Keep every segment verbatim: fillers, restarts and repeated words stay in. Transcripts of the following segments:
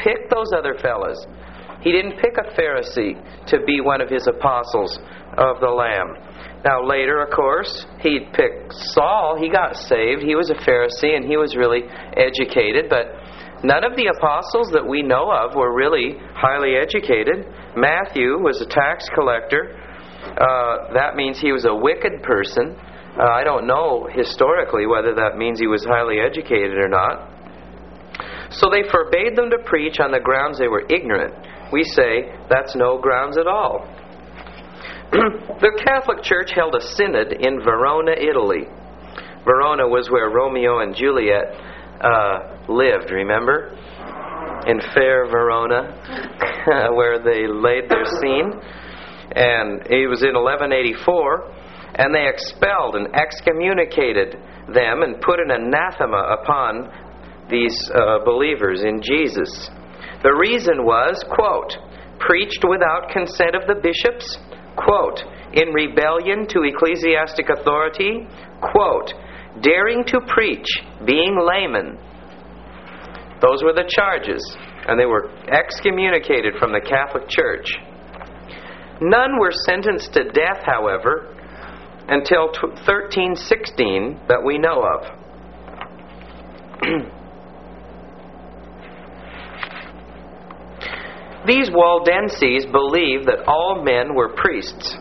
pick those other fellas. He didn't pick a Pharisee to be one of his apostles of the Lamb. Now later, of course, he picked Saul. He got saved. He was a Pharisee and he was really educated. But none of the apostles that we know of were really highly educated. Matthew was a tax collector. Uh, that means he was a wicked person. Uh, I don't know historically whether that means he was highly educated or not. So they forbade them to preach on the grounds they were ignorant. We say that's no grounds at all. The Catholic Church held a synod in Verona, Italy. Verona was where Romeo and Juliet uh, lived, remember? In fair Verona, where they laid their scene. And it was in eleven eighty-four, and they expelled and excommunicated them and put an anathema upon these uh, believers in Jesus. The reason was, quote, preached without consent of the bishops, quote, in rebellion to ecclesiastic authority, quote, daring to preach, being laymen. Those were the charges, and they were excommunicated from the Catholic Church. None were sentenced to death, however, until thirteen sixteen that we know of. These Waldenses believed that all men were priests.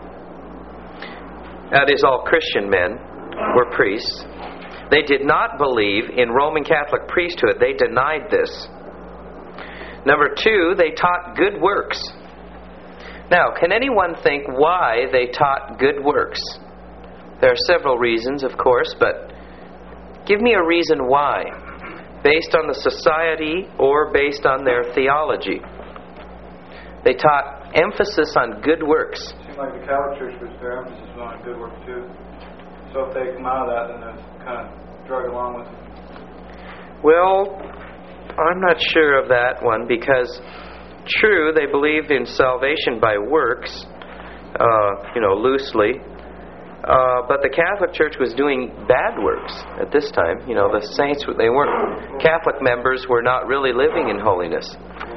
That is, all Christian men were priests. They did not believe in Roman Catholic priesthood. They denied this. Number two, they taught good works. Now, can anyone think why they taught good works? There are several reasons, of course, but give me a reason why, based on the society or based on their theology. They taught emphasis on good works. It seems like the Catholic Church was their emphasis on good work too. So if they come out of that, then they're kind of drug along with it. Well, I'm not sure of that one, because true, they believed in salvation by works, uh, you know, loosely. Uh, but the Catholic Church was doing bad works at this time. You know, the saints, they weren't, Catholic members were not really living in holiness.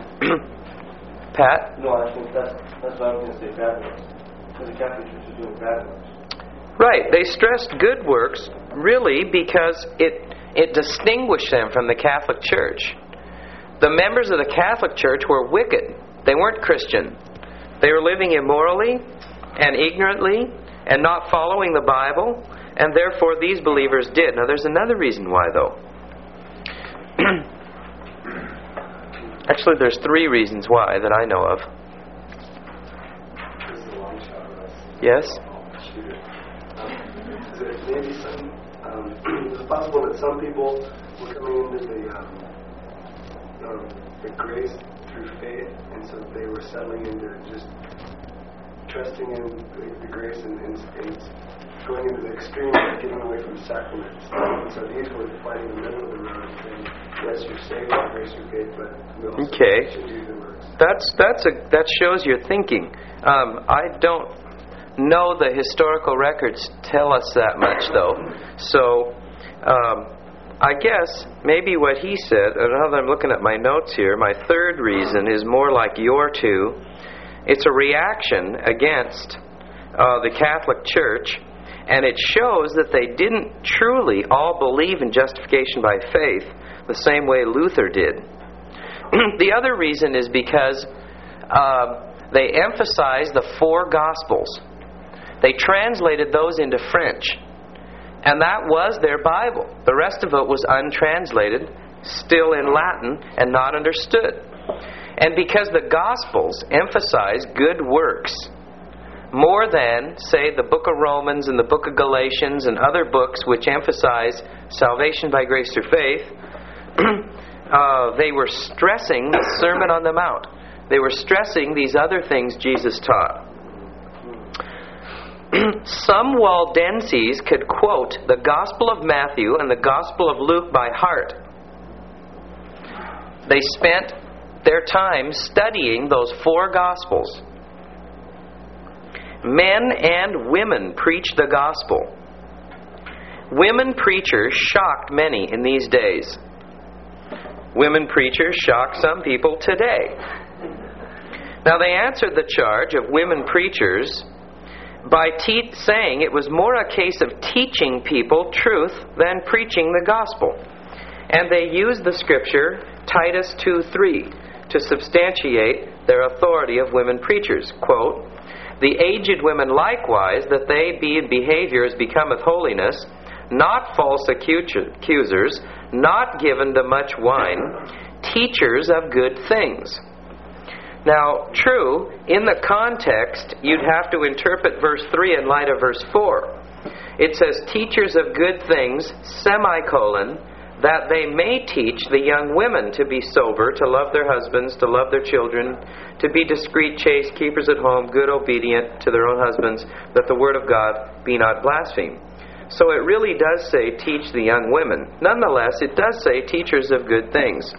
Pat? No, I think that's, that's what I was going to say, bad works. Because the Catholic Church is doing bad works. Right. They stressed good works, really, because it it distinguished them from the Catholic Church. The members of the Catholic Church were wicked. They weren't Christian. They were living immorally and ignorantly and not following the Bible, and therefore these believers did. Now there's another reason why, though. Actually, there's three reasons why that I know of. Yes? Maybe some, um, it's possible that some people were coming into the um, Um, the grace through faith, and so they were settling into just trusting in the, the grace and, and, and going into the extreme of getting away from sacraments. And so these were finding the middle of the road and saying, yes, you're saved by grace through faith, but we also okay. should do the works. That's that's a that shows your thinking. Um, I don't know the historical records tell us that much, though. So. Um, I guess maybe what he said, and now that I'm looking at my notes here, my third reason is more like your two. It's a reaction against uh, the Catholic Church, and it shows that they didn't truly all believe in justification by faith the same way Luther did. The other reason is because uh, they emphasized the four Gospels. They translated those into French. And that was their Bible. The rest of it was untranslated, still in Latin, and not understood. And because the Gospels emphasize good works more than, say, the book of Romans and the book of Galatians and other books which emphasize salvation by grace through faith, uh, they were stressing the Sermon on the Mount. They were stressing these other things Jesus taught. Some Waldenses could quote the Gospel of Matthew and the Gospel of Luke by heart. They spent their time studying those four Gospels. Men and women preached the Gospel. Women preachers shocked many in these days. Women preachers shock some people today. Now, they answered the charge of women preachers by te- saying it was more a case of teaching people truth than preaching the gospel. And they used the scripture Titus two three to substantiate their authority of women preachers. Quote, "The aged women likewise, that they be in behavior as becometh holiness, not false accusers, not given to much wine, teachers of good things." Now, true, in the context, you'd have to interpret verse three in light of verse four. It says, teachers of good things, semicolon, that they may teach the young women to be sober, to love their husbands, to love their children, to be discreet, chaste, keepers at home, good, obedient to their own husbands, that the word of God be not blasphemed. So it really does say teach the young women. Nonetheless, it does say teachers of good things.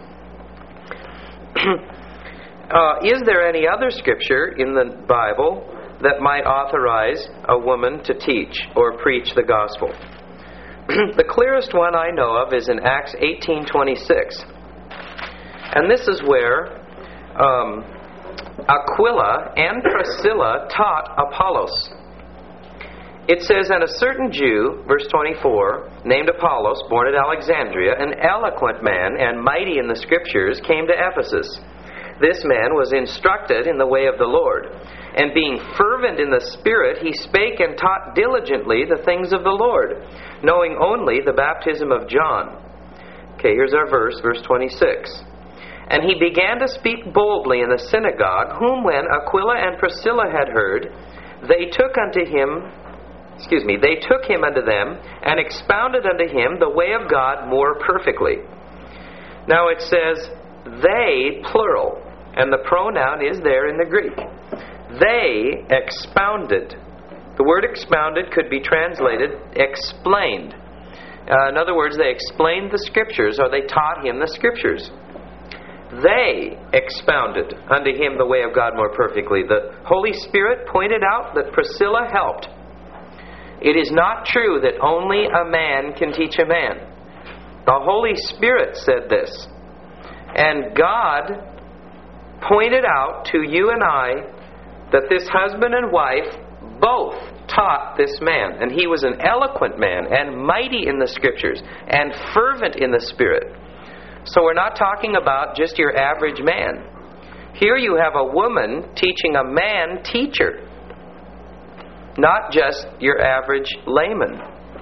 Uh, is there any other scripture in the Bible that might authorize a woman to teach or preach the gospel? The clearest one I know of is in Acts eighteen twenty-six. And this is where um, Aquila and Priscilla taught Apollos. It says, "And a certain Jew," verse twenty-four, "named Apollos, born at Alexandria, an eloquent man and mighty in the Scriptures, came to Ephesus. This man was instructed in the way of the Lord, and being fervent in the Spirit, he spake and taught diligently the things of the Lord, knowing only the baptism of John." Okay, here's our verse, verse twenty-six. "And he began to speak boldly in the synagogue, whom when Aquila and Priscilla had heard, they took unto him, excuse me, they took him unto them, and expounded unto him the way of God more perfectly." Now it says, they, plural, and the pronoun is there in the Greek. They expounded. The word expounded could be translated explained. Uh, in other words, they explained the Scriptures, or they taught him the Scriptures. They expounded unto him the way of God more perfectly. The Holy Spirit pointed out that Priscilla helped. It is not true that only a man can teach a man. The Holy Spirit said this. And God pointed out to you and I that this husband and wife both taught this man. And he was an eloquent man and mighty in the Scriptures and fervent in the Spirit. So we're not talking about just your average man. Here you have a woman teaching a man teacher, not just your average layman.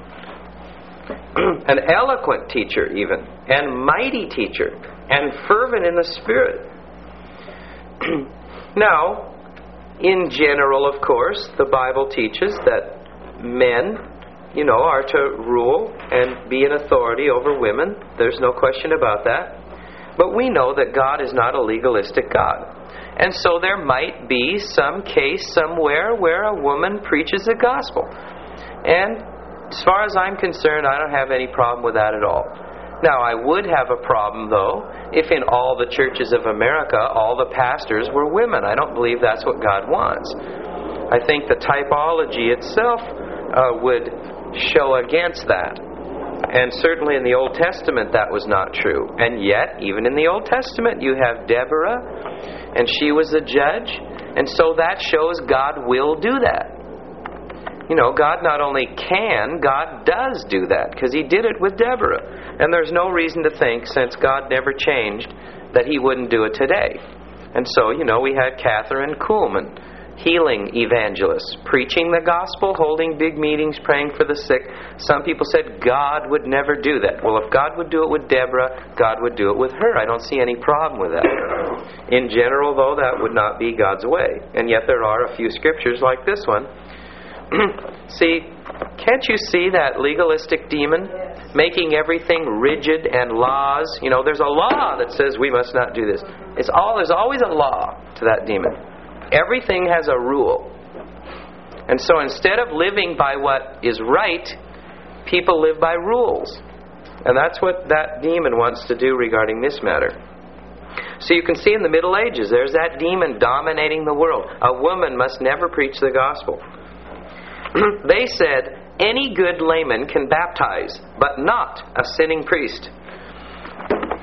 An eloquent teacher even, and mighty teacher, and fervent in the Spirit. Now, in general, of course, the Bible teaches that men, you know, are to rule and be in authority over women. There's no question about that. But we know that God is not a legalistic God. And so there might be some case somewhere where a woman preaches the gospel. And as far as I'm concerned, I don't have any problem with that at all. Now, I would have a problem, though, if in all the churches of America, all the pastors were women. I don't believe that's what God wants. I think the typology itself uh, would show against that. And certainly in the Old Testament that was not true. And yet, even in the Old Testament, you have Deborah, and she was a judge. And so that shows God will do that. You know, God not only can, God does do that, because He did it with Deborah. And there's no reason to think, since God never changed, that He wouldn't do it today. And so, you know, we had Catherine Kuhlman, healing evangelist, preaching the gospel, holding big meetings, praying for the sick. Some people said God would never do that. Well, if God would do it with Deborah, God would do it with her. I don't see any problem with that. In general, though, that would not be God's way. And yet there are a few scriptures like this one. See, can't you see that legalistic demon making everything rigid and laws? You know, there's a law that says we must not do this. It's all there's always a law to that demon. Everything has a rule. And so instead of living by what is right, people live by rules. And that's what that demon wants to do regarding this matter. So you can see in the Middle Ages, there's that demon dominating the world. A woman must never preach the gospel. They said, any good layman can baptize, but not a sinning priest.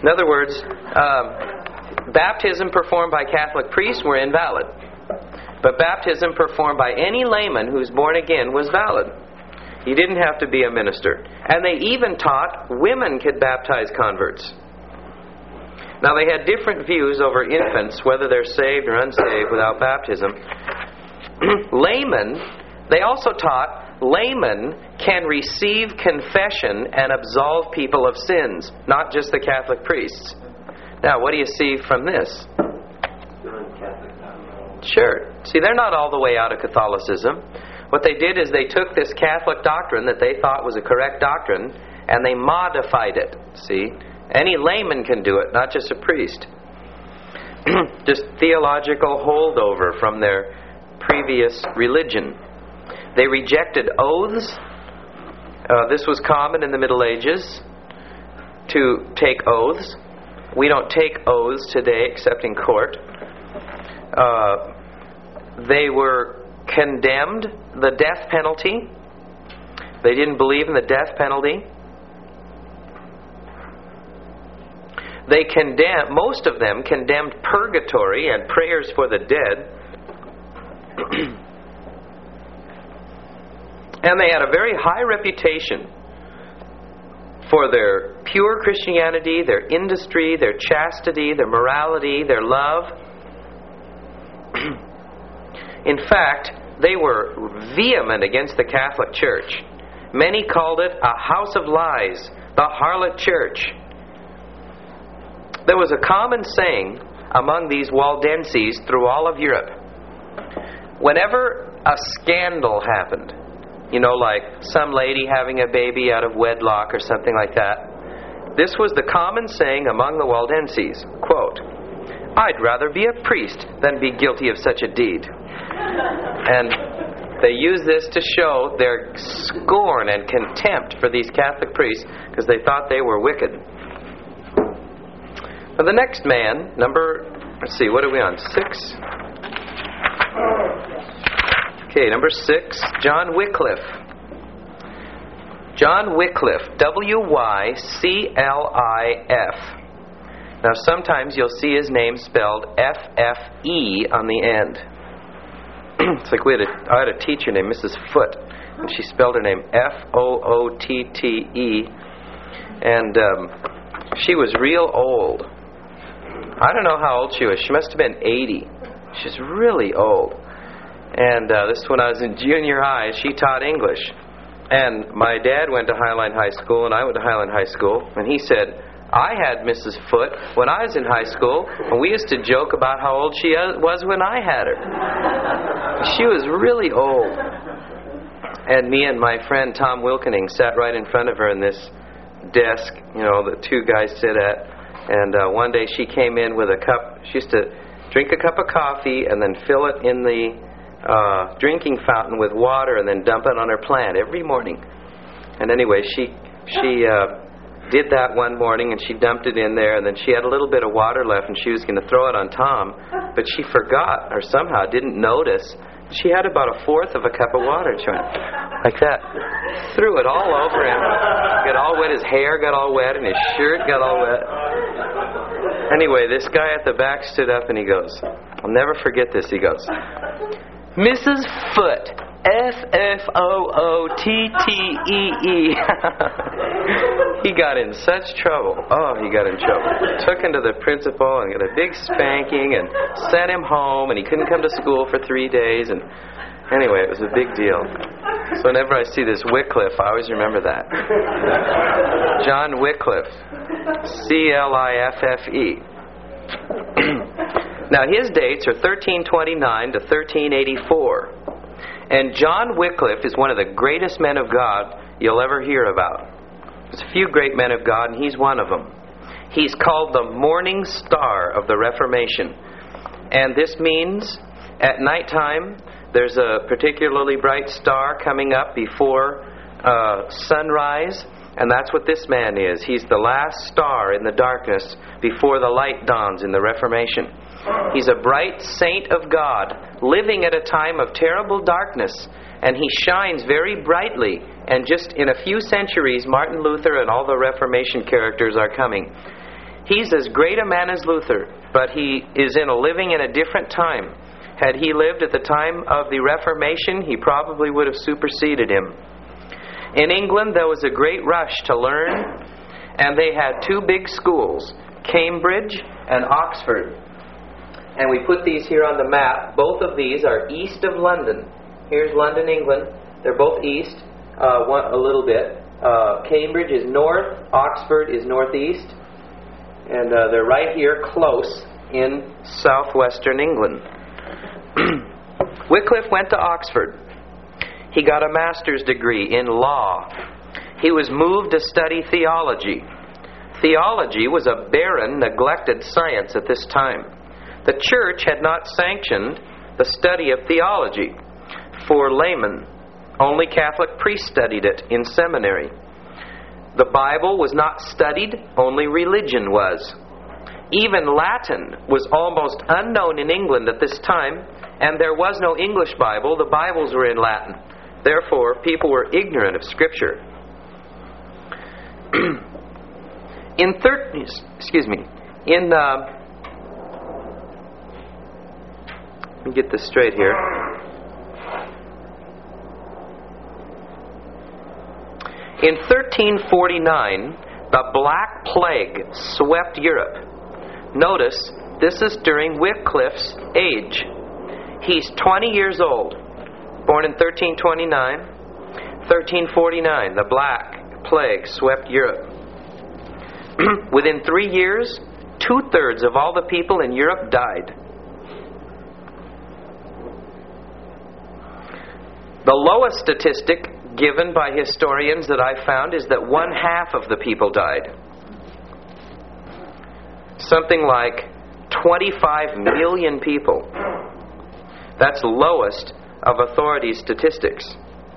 In other words, um, baptism performed by Catholic priests were invalid. But baptism performed by any layman who's born again was valid. You didn't have to be a minister. And they even taught women could baptize converts. Now they had different views over infants, whether they're saved or unsaved without baptism. Laymen, they also taught laymen can receive confession and absolve people of sins, not just the Catholic priests. Now, what do you see from this? Sure. See, they're not all the way out of Catholicism. What they did is they took this Catholic doctrine that they thought was a correct doctrine, and they modified it. See? Any layman can do it, not just a priest. Just theological holdover from their previous religion. They rejected oaths. Uh, this was common in the Middle Ages, to take oaths. We don't take oaths today except in court. Uh, they were condemned, the death penalty. They didn't believe in the death penalty. They condemned, most of them condemned purgatory and prayers for the dead. And they had a very high reputation for their pure Christianity, their industry, their chastity, their morality, their love. In fact, they were vehement against the Catholic Church. Many called it a house of lies, the harlot church. There was a common saying among these Waldenses through all of Europe. Whenever a scandal happened, you know, like some lady having a baby out of wedlock or something like that, this was the common saying among the Waldenses, quote, "I'd rather be a priest than be guilty of such a deed." And they use this to show their scorn and contempt for these Catholic priests because they thought they were wicked. Now the next man, number, let's see, what are we on? Six? Okay, number six, John Wycliffe. John Wycliffe, W Y C L I F. Now sometimes you'll see his name spelled F F E on the end. It's like we had a, I had a teacher named Missus Foote, and she spelled her name F O O T T E, and um, she was real old. I don't know how old she was. She must have been eighty. She's really old. And uh, this is when I was in junior high. She taught English. And my dad went to Highline High School, and I went to Highline High School. And he said, I had Missus Foote when I was in high school, and we used to joke about how old she was when I had her. She was really old. And me and my friend Tom Wilkening sat right in front of her in this desk, you know, the two guys sit at. And uh, one day she came in with a cup. She used to drink a cup of coffee and then fill it in the uh, drinking fountain with water and then dump it on her plant every morning. And anyway, she she uh, did that one morning, and she dumped it in there, and then she had a little bit of water left, and she was going to throw it on Tom, but she forgot or somehow didn't notice. She had about a fourth of a cup of water, like that. Threw it all over him. Got all wet. His hair got all wet, and his shirt got all wet. Anyway, this guy at the back stood up, and he goes, I'll never forget this. He goes, Missus Foote, F F O O T T E E. He got in such trouble. Oh, he got in trouble. Took him to the principal and got a big spanking and sent him home, and he couldn't come to school for three days. And anyway, it was a big deal. So whenever I see this Wycliffe, I always remember that. John Wycliffe, C L I F F E. Now his dates are thirteen twenty-nine to thirteen eighty-four. And John Wycliffe is one of the greatest men of God you'll ever hear about. There's a few great men of God, and he's one of them. He's called the morning star of the Reformation. And this means at nighttime there's a particularly bright star coming up before uh, sunrise, and that's what this man is. He's the last star in the darkness before the light dawns in the Reformation. He's a bright saint of God, living at a time of terrible darkness, and he shines very brightly. And just in a few centuries, Martin Luther and all the Reformation characters are coming. He's as great a man as Luther, but he is in a living in a different time. Had he lived at the time of the Reformation, he probably would have superseded him. In England, there was a great rush to learn, and they had two big schools, Cambridge and Oxford. And we put these here on the map. Both of these are east of London. Here's London, England. They're both east, uh, one, a little bit. Uh, Cambridge is north, Oxford is northeast, and uh, they're right here close in southwestern England. Wycliffe went to Oxford. He got a master's degree in law. He was moved to study theology. Theology was a barren, neglected science at this time. The church had not sanctioned the study of theology for laymen. Only Catholic priests studied it in seminary. The Bible was not studied, only religion was. Even Latin was almost unknown in England at this time, and there was no English Bible. The Bibles were in Latin. Therefore, people were ignorant of Scripture. in thir- excuse me, in uh, let me get this straight here. In thirteen forty-nine, the Black Plague swept Europe. Notice, this is during Wycliffe's age. He's twenty years old, born in thirteen twenty-nine. thirteen forty-nine, the Black Plague swept Europe. Within three years, two-thirds of all the people in Europe died. The lowest statistic given by historians that I found is that one half of the people died. Something like twenty-five million people. That's lowest of authorities' statistics.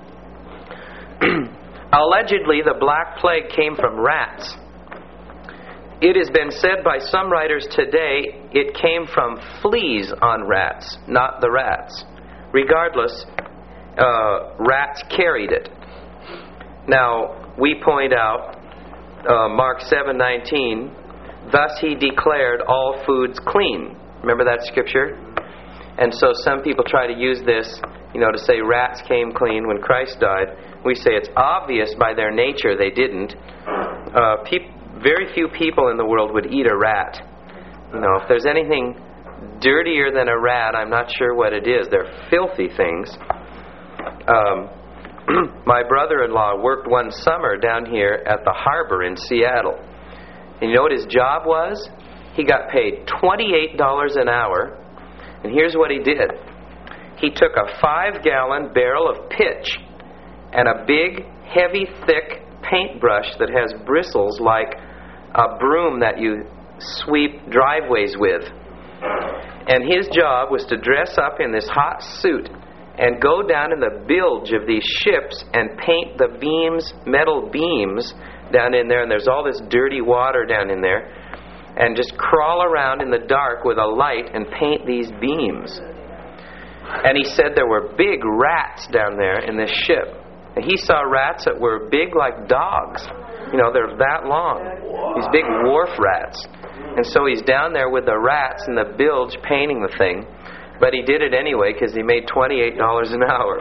Allegedly, the Black Plague came from rats. It has been said by some writers today it came from fleas on rats, not the rats. Regardless, uh, rats carried it. Now, we point out uh, Mark seven nineteen, thus he declared all foods clean. Remember that scripture? And so some people try to use this, you know, to say rats came clean when Christ died. We say it's obvious by their nature they didn't. Uh, pe- very few people in the world would eat a rat. You know, if there's anything dirtier than a rat, I'm not sure what it is. They're filthy things. Um, my brother-in-law worked one summer down here at the harbor in Seattle. And you know what his job was? He got paid twenty-eight dollars an hour. And here's what he did. He took a five-gallon barrel of pitch and a big, heavy, thick paintbrush that has bristles like a broom that you sweep driveways with. And his job was to dress up in this hot suit and go down in the bilge of these ships and paint the beams, metal beams down in there, and there's all this dirty water down in there, and just crawl around in the dark with a light and paint these beams. And he said there were big rats down there in this ship. And he saw rats that were big like dogs. You know, they're that long. These big wharf rats. And so he's down there with the rats in the bilge painting the thing. But he did it anyway because he made twenty-eight dollars an hour.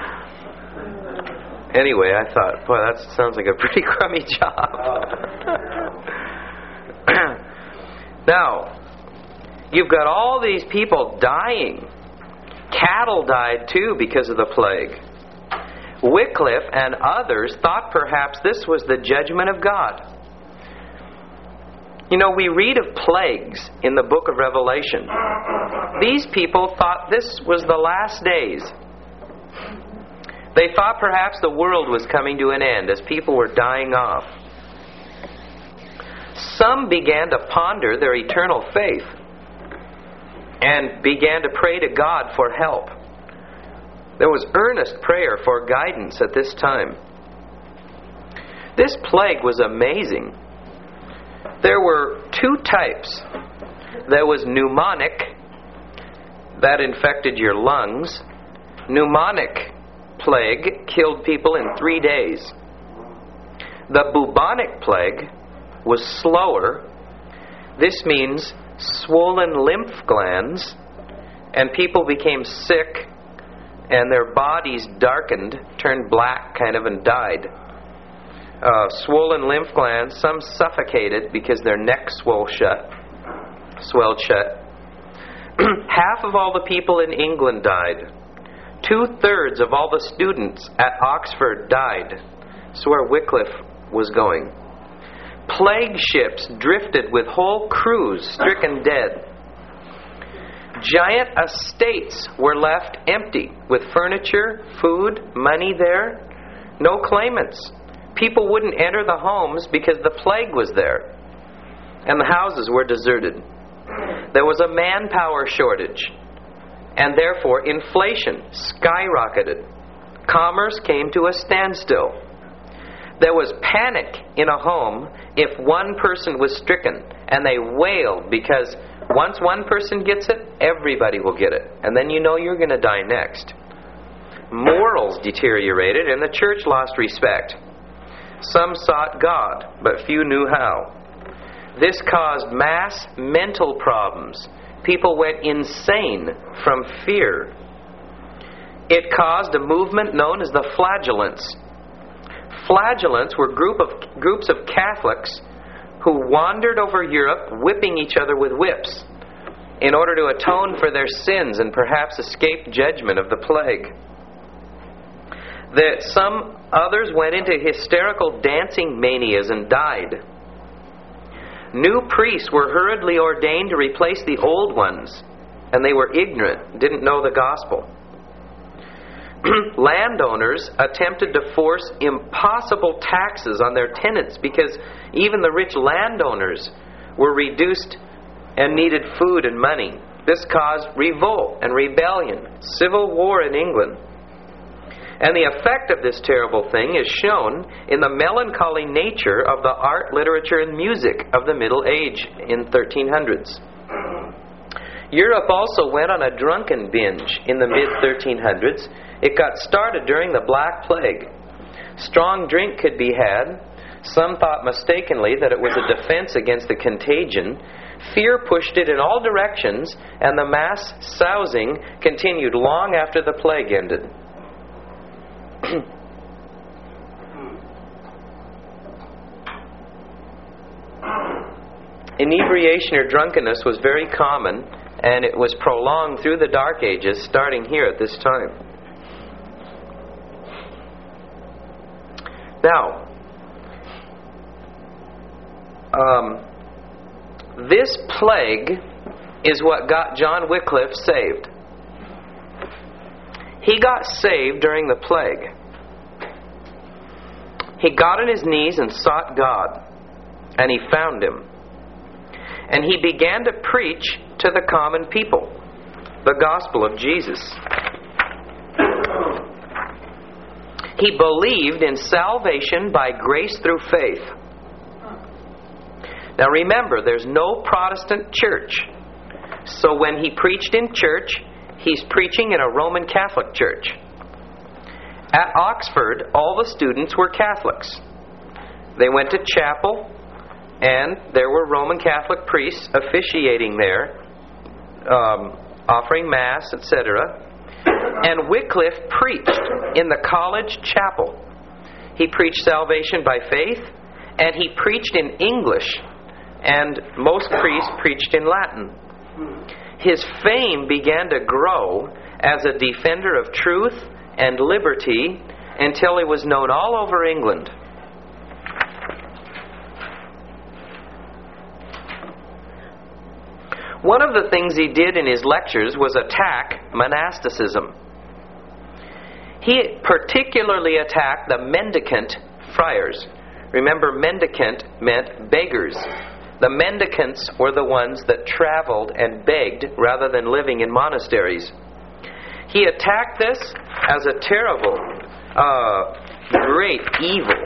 Anyway, I thought, boy, that sounds like a pretty crummy job. Now, you've got all these people dying. Cattle died too because of the plague. Wycliffe and others thought perhaps this was the judgment of God. You know, we read of plagues in the book of Revelation. These people thought this was the last days. They thought perhaps the world was coming to an end as people were dying off. Some began to ponder their eternal faith and began to pray to God for help. There was earnest prayer for guidance at this time. This plague was amazing. There were two types. There was pneumonic, that infected your lungs. Pneumonic plague killed people in three days. The bubonic plague was slower, This means swollen lymph glands, and people became sick, and their bodies darkened, turned black kind of, and died. Uh, swollen lymph glands, some suffocated because their necks swelled shut. Swelled shut. Half of all the people in England died. Two-thirds of all the students at Oxford died. That's where Wycliffe was going. Plague ships drifted with whole crews stricken dead. Giant estates were left empty with furniture, food, money there. No claimants. People wouldn't enter the homes because the plague was there. And the houses were deserted. There was a manpower shortage. And therefore inflation skyrocketed. Commerce came to a standstill. There was panic in a home if one person was stricken, and they wailed because once one person gets it, everybody will get it. And then you know you're going to die next. Morals deteriorated, and the church lost respect. Some sought God, but few knew how. This caused mass mental problems. People went insane from fear. It caused a movement known as the Flagellants. Flagellants were group of groups of Catholics who wandered over Europe whipping each other with whips in order to atone for their sins and perhaps escape judgment of the plague. That some others went into hysterical dancing manias and died. New priests were hurriedly ordained to replace the old ones, and they were ignorant, didn't know the gospel. Landowners attempted to force impossible taxes on their tenants because even the rich landowners were reduced and needed food and money. This caused revolt and rebellion, civil war in England. And the effect of this terrible thing is shown in the melancholy nature of the art, literature, and music of the Middle Age in thirteen hundreds. Europe also went on a drunken binge in the mid thirteen hundreds. It got started during the Black Plague. Strong drink could be had. Some thought mistakenly that it was a defense against the contagion. Fear pushed it in all directions, and the mass sousing continued long after the plague ended. Inebriation or drunkenness was very common, and it was prolonged through the Dark Ages, starting here at this time. Now, um, this plague is what got John Wycliffe saved. He got saved during the plague. He got on his knees and sought God, and he found Him. And he began to preach to the common people the gospel of Jesus. He believed in salvation by grace through faith. Now remember, there's no Protestant church. So when he preached in church, he's preaching in a Roman Catholic church. At Oxford, all the students were Catholics. They went to chapel, and there were Roman Catholic priests officiating there, um, offering Mass, et cetera. And Wycliffe preached in the college chapel. He preached salvation by faith, and he preached in English, and most priests preached in Latin. His fame began to grow as a defender of truth and liberty until he was known all over England. One of the things he did in his lectures was attack monasticism. He particularly attacked the mendicant friars. Remember, mendicant meant beggars. The mendicants were the ones that traveled and begged rather than living in monasteries. He attacked this as a terrible, uh, great evil.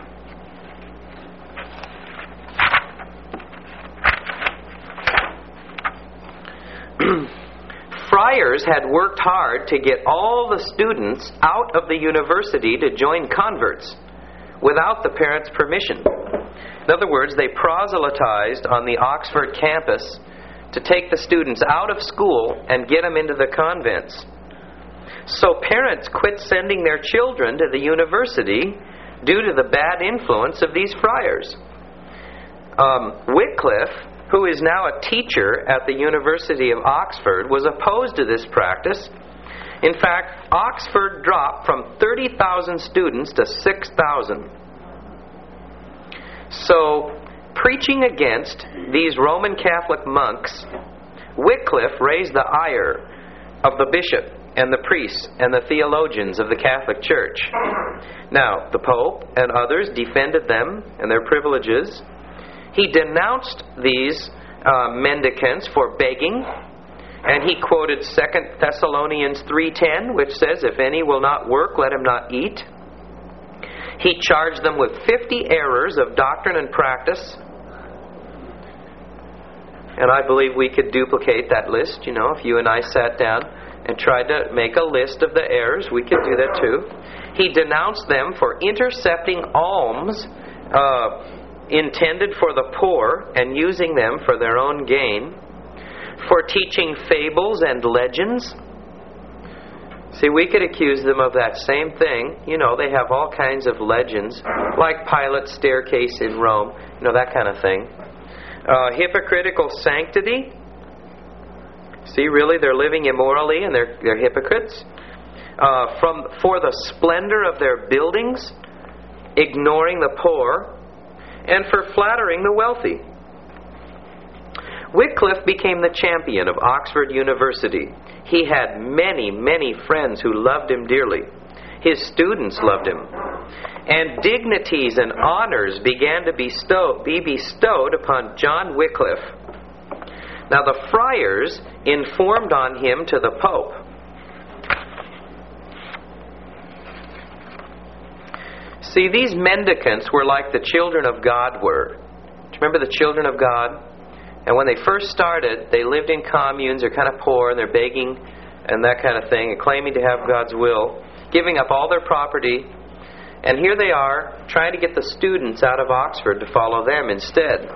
Friars had worked hard to get all the students out of the university to join converts, without the parents' permission. In other words, they proselytized on the Oxford campus to take the students out of school and get them into the convents. So parents quit sending their children to the university due to the bad influence of these friars. Um, Wycliffe, who is now a teacher at the University of Oxford, was opposed to this practice. In fact, Oxford dropped from thirty thousand students to six thousand. So, preaching against these Roman Catholic monks, Wycliffe raised the ire of the bishop and the priests and the theologians of the Catholic Church. Now, the Pope and others defended them and their privileges. He denounced these uh, mendicants for begging, and he quoted Second Thessalonians three ten, which says, "If any will not work, let him not eat." He charged them with fifty errors of doctrine and practice. And I believe we could duplicate that list. You know, if you and I sat down and tried to make a list of the errors, we could do that too. He denounced them for intercepting alms uh, intended for the poor and using them for their own gain, for teaching fables and legends. See, we could accuse them of that same thing. You know, they have all kinds of legends, like Pilate's staircase in Rome, you know, that kind of thing. Uh, hypocritical sanctity. See, really, they're living immorally and they're, they're hypocrites. Uh, from for the splendor of their buildings, ignoring the poor, and for flattering the wealthy. Wycliffe became the champion of Oxford University. He had many, many friends who loved him dearly. His students loved him. And dignities and honors began to bestow, be bestowed upon John Wycliffe. Now the friars informed on him to the Pope. See, these mendicants were like the children of God were. Do you remember the children of God? And when they first started, they lived in communes. They're kind of poor, and they're begging and that kind of thing, and claiming to have God's will, giving up all their property. And here they are, trying to get the students out of Oxford to follow them instead.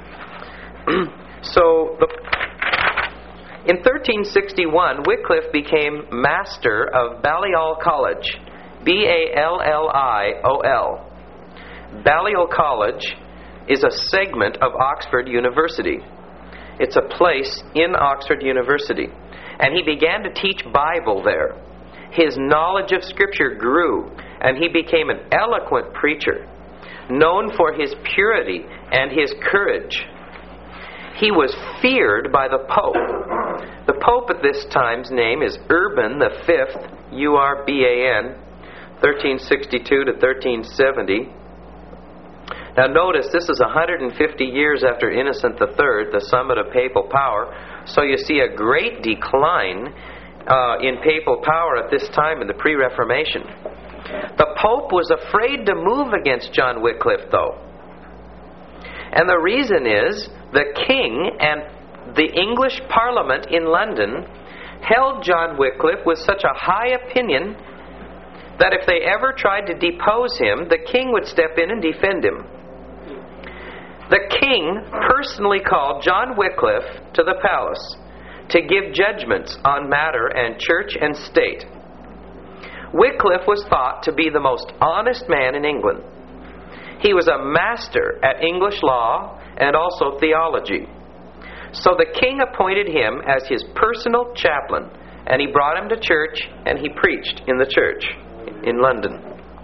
So, the, in thirteen sixty-one, Wycliffe became master of Balliol College. B A L L I O L. Balliol College is a segment of Oxford University. It's a place in Oxford University. And he began to teach Bible there. His knowledge of Scripture grew, and he became an eloquent preacher, known for his purity and his courage. He was feared by the Pope. The Pope at this time's name is Urban the Fifth, U R B A N, thirteen sixty-two to thirteen seventy. Now notice, this is one hundred fifty years after Innocent the Third, the summit of papal power. So you see a great decline uh, in papal power at this time in the pre-Reformation. The Pope was afraid to move against John Wycliffe, though. And the reason is the king and the English Parliament in London held John Wycliffe with such a high opinion that if they ever tried to depose him, the king would step in and defend him. The king personally called John Wycliffe to the palace to give judgments on matter and church and state. Wycliffe was thought to be the most honest man in England. He was a master at English law and also theology. So the king appointed him as his personal chaplain, and he brought him to church, and he preached in the church in London.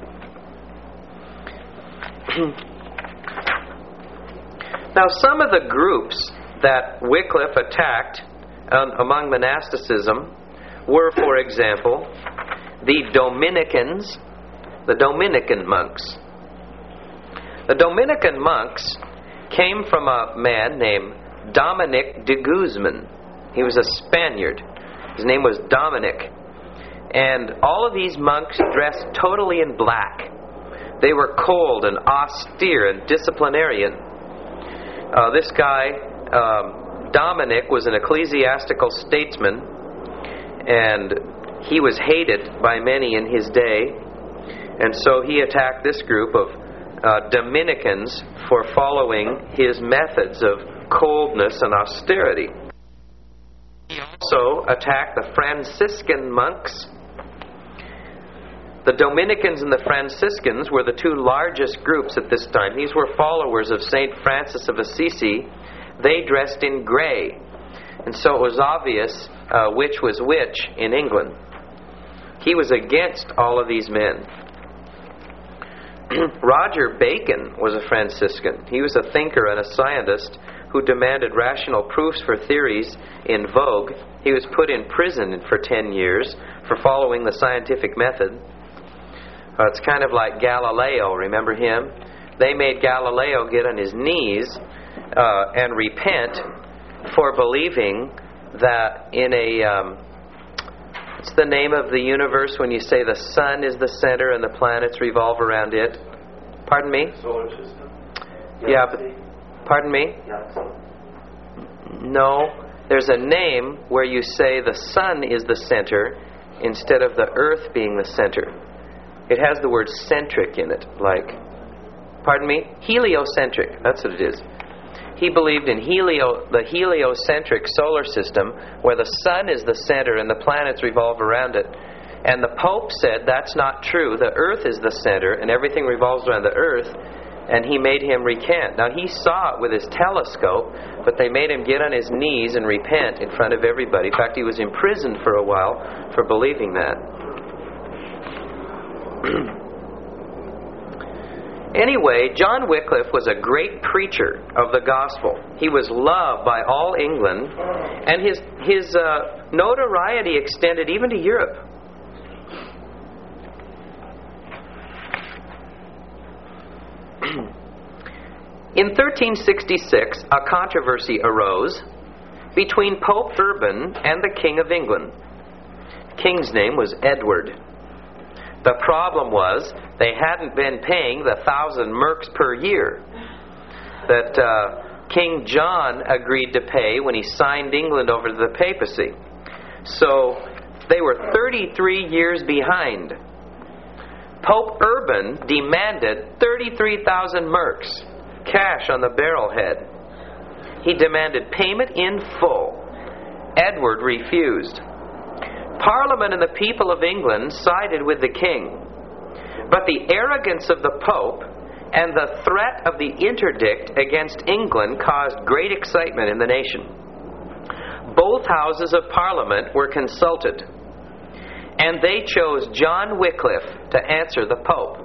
Now, some of the groups that Wycliffe attacked um, among monasticism were, for example, the Dominicans, the Dominican monks. The Dominican monks came from a man named Dominic de Guzman. He was a Spaniard. His name was Dominic. And all of these monks dressed totally in black. They were cold and austere and disciplinarian. Uh, this guy, um, Dominic, was an ecclesiastical statesman, and he was hated by many in his day. And so he attacked this group of uh, Dominicans for following his methods of coldness and austerity. He also attacked the Franciscan monks. The Dominicans and the Franciscans were the two largest groups at this time. These were followers of Saint Francis of Assisi. They dressed in gray, and so it was obvious uh, which was which in England. He was against all of these men. Roger Bacon was a Franciscan. He was a thinker and a scientist who demanded rational proofs for theories in vogue. He was put in prison for ten years for following the scientific method. Uh, it's kind of like Galileo, remember him? They made Galileo get on his knees uh, and repent for believing that in a... Um, what's the name of the universe when you say the sun is the center and the planets revolve around it? Pardon me? Solar system? Yeah, but... Pardon me? Galaxy. No. There's a name where you say the sun is the center instead of the earth being the center. It has the word centric in it, like, pardon me? Heliocentric, that's what it is. He believed in helio, the heliocentric solar system, where the sun is the center and the planets revolve around it. And the Pope said that's not true. The earth is the center and everything revolves around the earth, and he made him recant. Now, he saw it with his telescope, but they made him get on his knees and repent in front of everybody. In fact, he was imprisoned for a while for believing that. Anyway, John Wycliffe was a great preacher of the gospel. He was loved by all England, and his his uh, notoriety extended even to Europe. In thirteen sixty-six, a controversy arose between Pope Urban and the King of England. The king's name was Edward. The problem was they hadn't been paying the thousand merks per year that uh, King John agreed to pay when he signed England over to the papacy. So they were thirty-three years behind. Pope Urban demanded thirty-three thousand merks, cash on the barrelhead. He demanded payment in full. Edward refused. Parliament and the people of England sided with the king. But the arrogance of the Pope and the threat of the interdict against England caused great excitement in the nation. Both houses of Parliament were consulted, and they chose John Wycliffe to answer the Pope.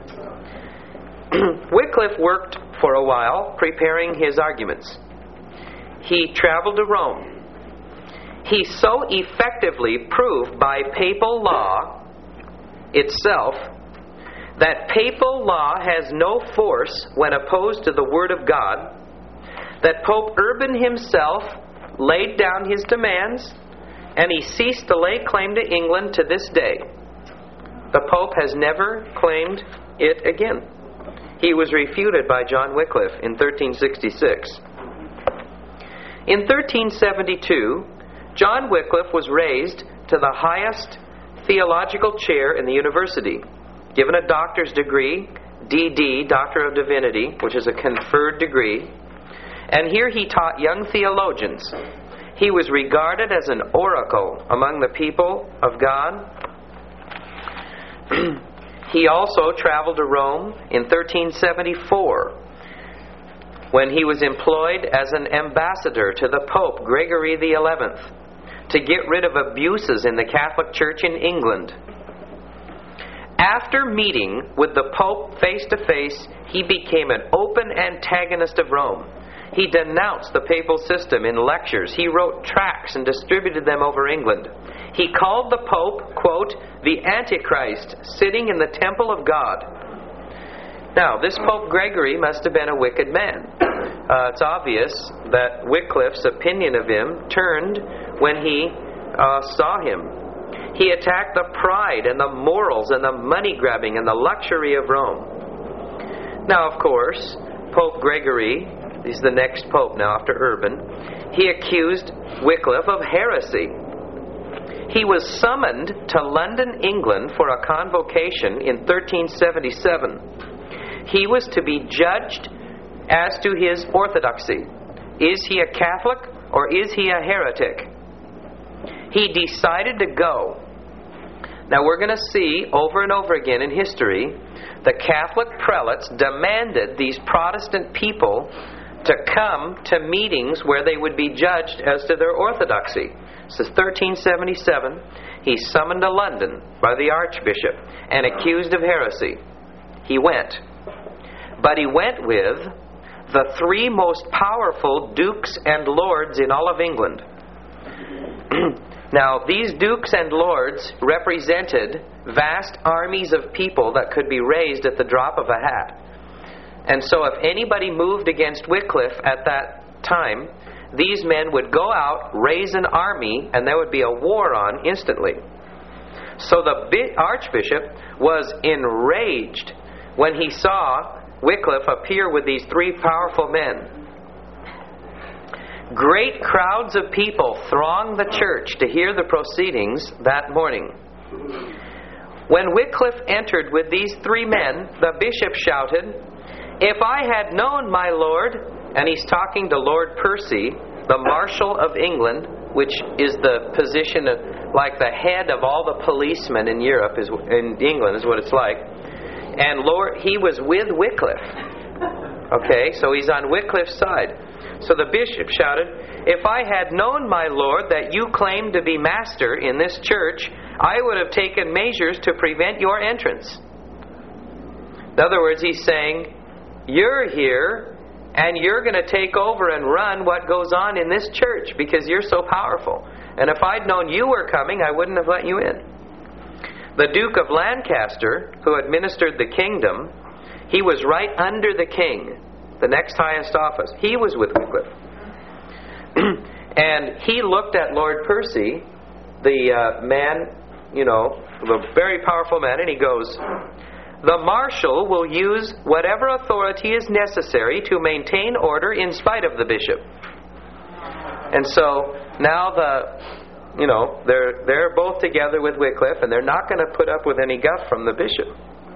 Wycliffe worked for a while preparing his arguments. He traveled to Rome. He so effectively proved by papal law itself that papal law has no force when opposed to the Word of God, that Pope Urban himself laid down his demands, and he ceased to lay claim to England to this day. The Pope has never claimed it again. He was refuted by John Wycliffe in thirteen sixty-six. In thirteen seventy-two, John Wycliffe was raised to the highest theological chair in the university, given a doctor's degree, D D, Doctor of Divinity, which is a conferred degree. And here he taught young theologians. He was regarded as an oracle among the people of God. He also traveled to Rome in thirteen seventy-four, when he was employed as an ambassador to the Pope Gregory the eleventh to get rid of abuses in the Catholic Church in England. After meeting with the Pope face to face, he became an open antagonist of Rome. He denounced the papal system in lectures. He wrote tracts and distributed them over England. He called the Pope, quote, the Antichrist sitting in the temple of God. Now, this Pope Gregory must have been a wicked man. Uh, it's obvious that Wycliffe's opinion of him turned when he uh, saw him. He attacked the pride and the morals and the money-grabbing and the luxury of Rome. Now, of course, Pope Gregory, he's the next pope now after Urban, he accused Wycliffe of heresy. He was summoned to London, England for a convocation in thirteen seventy-seven. He was to be judged as to his orthodoxy. Is he a Catholic or is he a heretic? He decided to go. Now we're going to see over and over again in history, the Catholic prelates demanded these Protestant people to come to meetings where they would be judged as to their orthodoxy. This is thirteen seventy-seven. He's summoned to London by the Archbishop and accused of heresy. He went. But he went with the three most powerful dukes and lords in all of England. Now, these dukes and lords represented vast armies of people that could be raised at the drop of a hat. And so if anybody moved against Wycliffe at that time, these men would go out, raise an army, and there would be a war on instantly. So the Archbishop was enraged when he saw Wycliffe appear with these three powerful men. Great crowds of people thronged the church to hear the proceedings that morning. When Wycliffe entered with these three men, the bishop shouted, "If I had known, my lord," and he's talking to Lord Percy, the Marshal of England, which is the position of, like the head of all the policemen in Europe, is in England is what it's like. And Lord, he was with Wycliffe. Okay, so he's on Wycliffe's side. So the bishop shouted, "If I had known, my lord, that you claimed to be master in this church, I would have taken measures to prevent your entrance." In other words, he's saying, you're here and you're going to take over and run what goes on in this church because you're so powerful. And if I'd known you were coming, I wouldn't have let you in. The Duke of Lancaster, who administered the kingdom, he was right under the king, the next highest office. He was with Wycliffe. And he looked at Lord Percy, the uh, man, you know, the very powerful man, and he goes, "The marshal will use whatever authority is necessary to maintain order in spite of the bishop." And so now the, you know, they're they're both together with Wycliffe, and they're not going to put up with any guff from the bishop.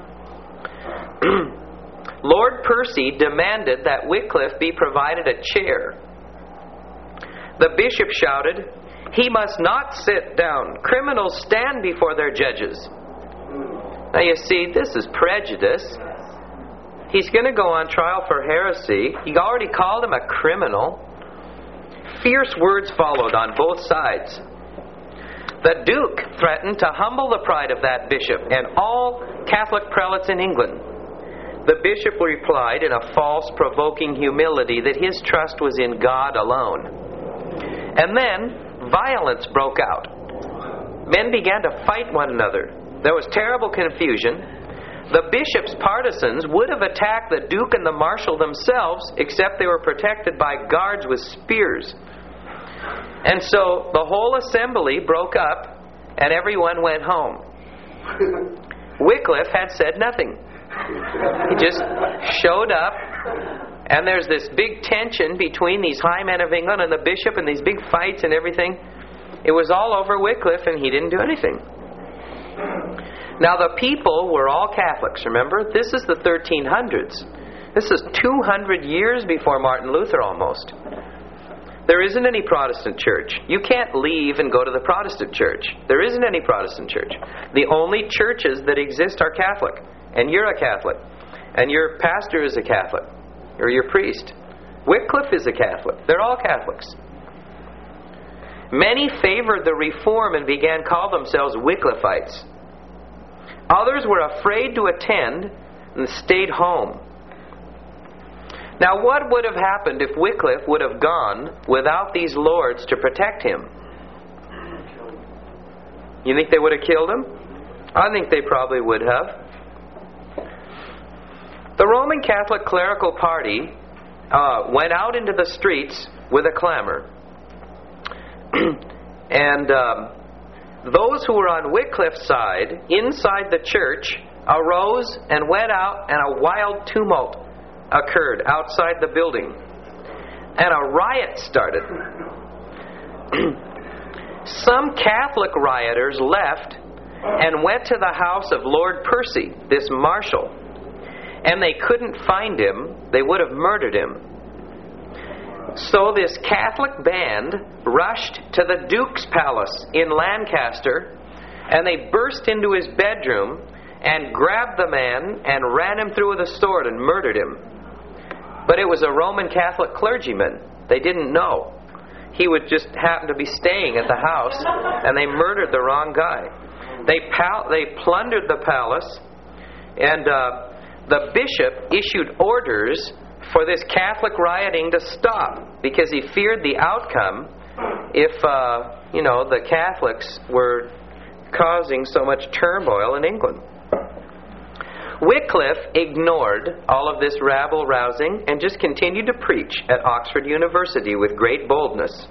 Lord Percy demanded that Wycliffe be provided a chair. The bishop shouted, "He must not sit down. Criminals stand before their judges." Now you see, this is prejudice. He's going to go on trial for heresy. He already called him a criminal. Fierce words followed on both sides. The Duke threatened to humble the pride of that bishop and all Catholic prelates in England. The bishop replied in a false, provoking humility that his trust was in God alone. And then violence broke out. Men began to fight one another. There was terrible confusion. The bishop's partisans would have attacked the duke and the marshal themselves, except they were protected by guards with spears. And so the whole assembly broke up, and everyone went home. Wycliffe had said nothing. He just showed up, and there's this big tension between these high men of England and the bishop, and these big fights and everything. It was all over Wycliffe, and he didn't do anything. Now the people were all Catholics, remember? This is the thirteen hundreds. This is two hundred years before Martin Luther almost. There isn't any Protestant church. You can't leave and go to the Protestant church. There isn't any Protestant church. The only churches that exist are Catholic. And you're a Catholic. And your pastor is a Catholic. Or your priest. Wycliffe is a Catholic. They're all Catholics. Many favored the reform and began to call themselves Wycliffites. Others were afraid to attend and stayed home. Now, what would have happened if Wycliffe would have gone without these lords to protect him? You think they would have killed him? I think they probably would have. The Roman Catholic clerical party uh, went out into the streets with a clamor. And um, those who were on Wycliffe's side, inside the church, arose and went out, and a wild tumult occurred outside the building. And a riot started. Some Catholic rioters left and went to the house of Lord Percy, this marshal. and they couldn't find him, they would have murdered him. So this Catholic band rushed to the Duke's palace in Lancaster, and they burst into his bedroom and grabbed the man and ran him through with a sword and murdered him. But it was a Roman Catholic clergyman. They didn't know. He would just happen to be staying at the house, and they murdered the wrong guy. They pal- they plundered the palace, and uh, the bishop issued orders for this Catholic rioting to stop, because he feared the outcome if, uh, you know, the Catholics were causing so much turmoil in England. Wycliffe ignored all of this rabble-rousing and just continued to preach at Oxford University with great boldness.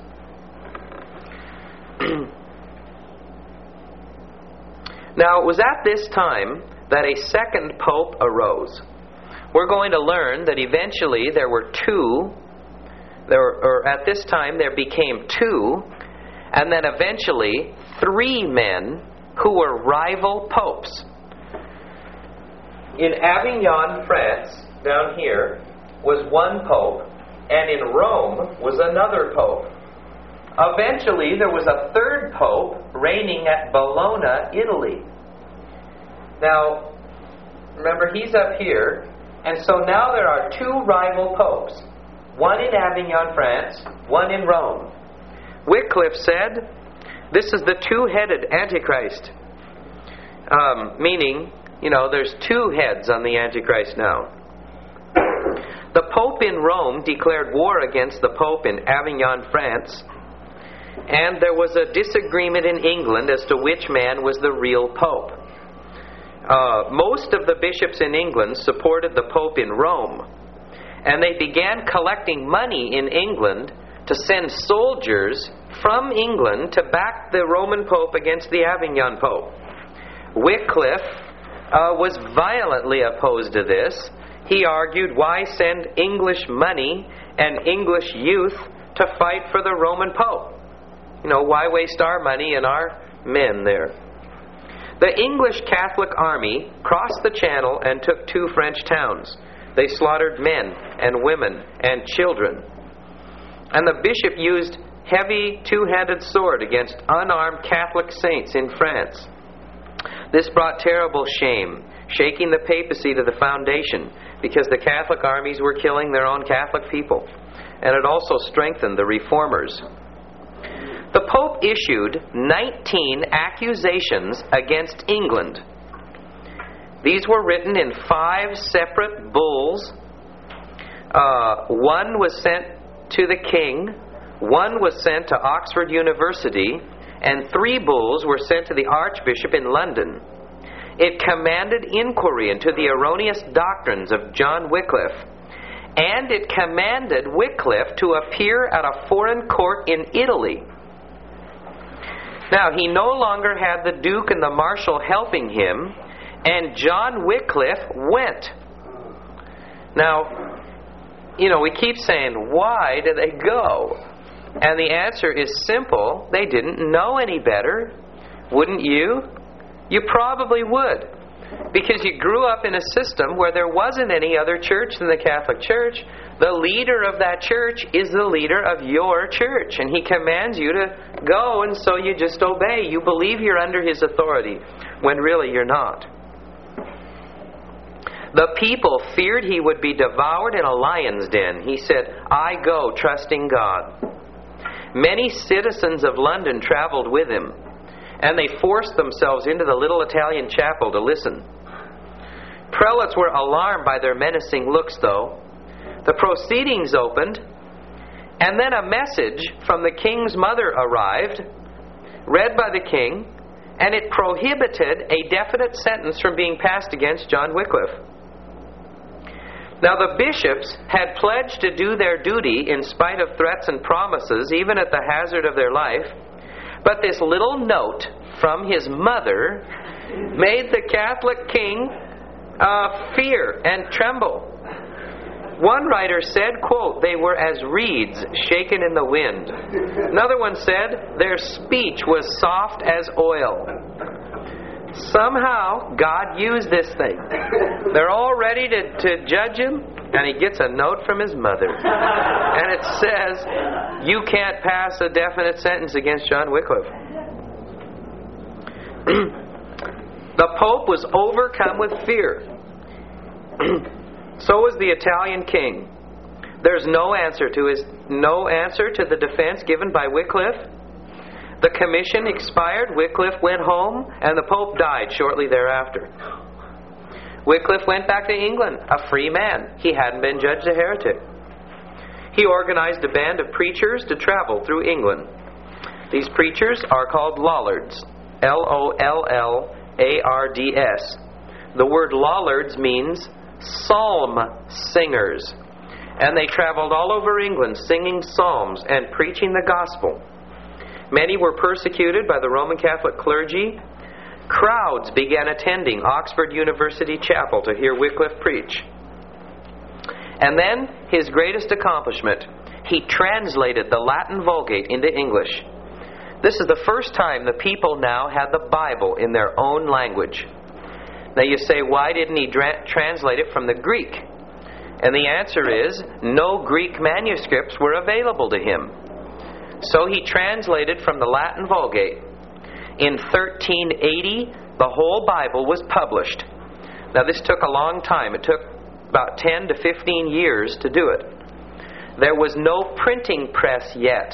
Now, it was at this time that a second pope arose. We're going to learn that eventually there were two, there were, or at this time there became two, and then eventually three men who were rival popes. In Avignon, France, down here, was one pope, and in Rome was another pope. Eventually there was a third pope reigning at Bologna, Italy. Now, remember, he's up here. And so now there are two rival popes, one in Avignon, France, one in Rome. Wycliffe said, this is the two-headed Antichrist. Um, meaning, you know, there's two heads on the Antichrist now. The Pope in Rome declared war against the Pope in Avignon, France. And there was a disagreement in England as to which man was the real Pope. Uh, most of the bishops in England supported the Pope in Rome, and they began collecting money in England to send soldiers from England to back the Roman Pope against the Avignon Pope. Wycliffe uh, was violently opposed to this. He argued, why send English money and English youth to fight for the Roman Pope? You know, why waste our money and our men there? The English Catholic army crossed the Channel and took two French towns. They slaughtered men and women and children. And the bishop used heavy two-handed sword against unarmed Catholic saints in France. This brought terrible shame, shaking the papacy to the foundation, because the Catholic armies were killing their own Catholic people. And it also strengthened the reformers. The Pope issued nineteen accusations against England. These were written in five separate bulls. Uh, one was sent to the king, one was sent to Oxford University, and three bulls were sent to the Archbishop in London. It commanded inquiry into the erroneous doctrines of John Wycliffe, and it commanded Wycliffe to appear at a foreign court in Italy. Now, he no longer had the Duke and the Marshal helping him, and John Wycliffe went. Now, you know, we keep saying, why did they go? And the answer is simple. They didn't know any better. Wouldn't you? You probably would. Because you grew up in a system where there wasn't any other church than the Catholic Church. The leader of that church is the leader of your church, and he commands you to go, and so you just obey. You believe you're under his authority, when really you're not. The people feared he would be devoured in a lion's den. He said, I go, trusting God. Many citizens of London traveled with him, and they forced themselves into the little Italian chapel to listen. Prelates were alarmed by their menacing looks, though. The proceedings opened, and then a message from the king's mother arrived, read by the king, and it prohibited a definite sentence from being passed against John Wycliffe. Now, the bishops had pledged to do their duty in spite of threats and promises, even at the hazard of their life. But this little note from his mother made the Catholic king uh, fear and tremble. One writer said, quote, they were as reeds shaken in the wind. Another one said, their speech was soft as oil. Somehow, God used this thing. They're all ready to, to judge him, and he gets a note from his mother. And it says, you can't pass a definite sentence against John Wycliffe. The Pope was overcome with fear. So was the Italian king. There's no answer to his no answer to the defense given by Wycliffe. The commission expired, Wycliffe went home, and the Pope died shortly thereafter. Wycliffe went back to England, a free man. He hadn't been judged a heretic. He organized a band of preachers to travel through England. These preachers are called Lollards. L O L L A R D S. The word Lollards means psalm singers. And they traveled all over England singing psalms and preaching the gospel. Many were persecuted by the Roman Catholic clergy. Crowds began attending Oxford University Chapel to hear Wycliffe preach. And then, his greatest accomplishment, he translated the Latin Vulgate into English. This is the first time the people now had the Bible in their own language. Now you say, why didn't he dra- translate it from the Greek? And the answer is, no Greek manuscripts were available to him. So he translated from the Latin Vulgate. In thirteen eighty, the whole Bible was published. Now this took a long time. It took about ten to fifteen years to do it. There was no printing press yet.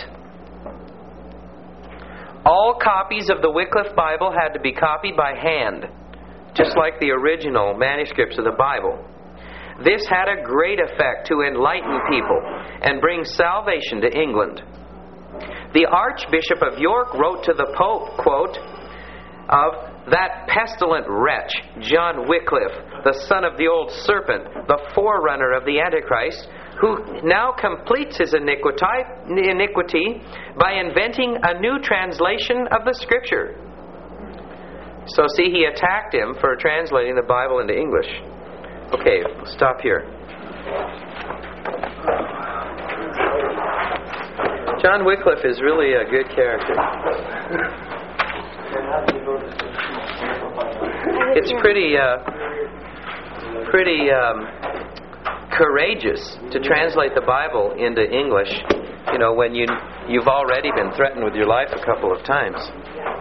All copies of the Wycliffe Bible had to be copied by hand, just like the original manuscripts of the Bible. This had a great effect to enlighten people and bring salvation to England. The Archbishop of York wrote to the Pope, quote, of that pestilent wretch, John Wycliffe, the son of the old serpent, the forerunner of the Antichrist, who now completes his iniquity, iniquity by inventing a new translation of the Scripture. So see, he attacked him for translating the Bible into English. Okay, we'll stop here. John Wycliffe is really a good character. It's pretty, uh, pretty um, courageous to translate the Bible into English. You know, when you you've already been threatened with your life a couple of times.